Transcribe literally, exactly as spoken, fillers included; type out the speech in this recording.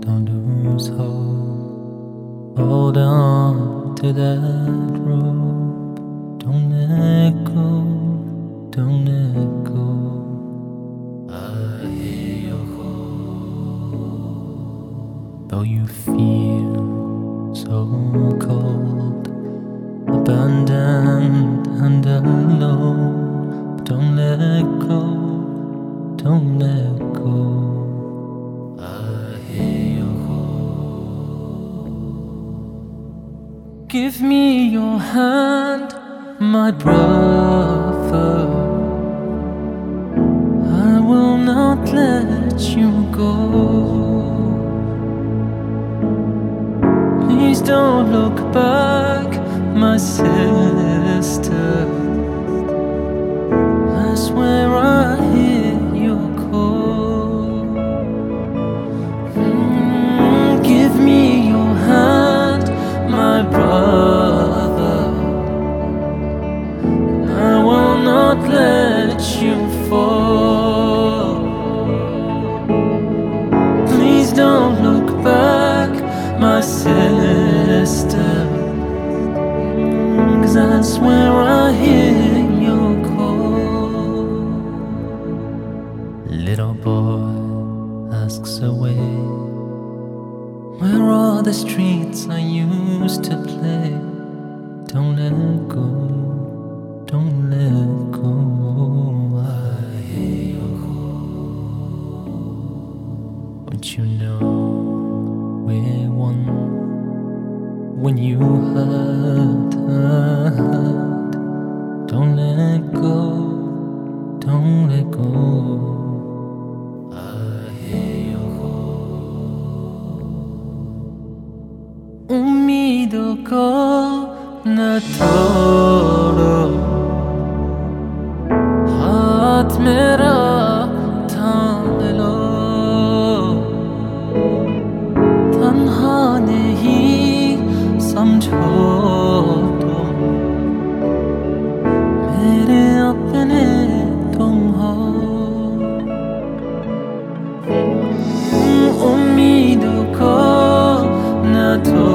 don't lose hope. Hold on to that rope. Don't let go, don't let go. I hear your hope. Though you feel so cold, abandoned and alone, don't let go, don't let go. I hear your hope. Give me your hand, my brother. I will not let you go. Please don't look back, my sister. I swear I hear your call. Mm, give me your hand, my brother. I will not let you fall. Please don't look back, my sister, 'cause I swear I hear your call. Little boy asks away, where are the streets I used to play? Don't let go, don't let go. I hear your call. Don't you know we're one? When you hurt, hurt, don't let go, don't let go. I hear your hope. Umido ko na toro, haat mera थाम लो, तन्हा नहीं समझो तुम, मेरे अपने तुम हो। उम्मीदों को न तोड़ो,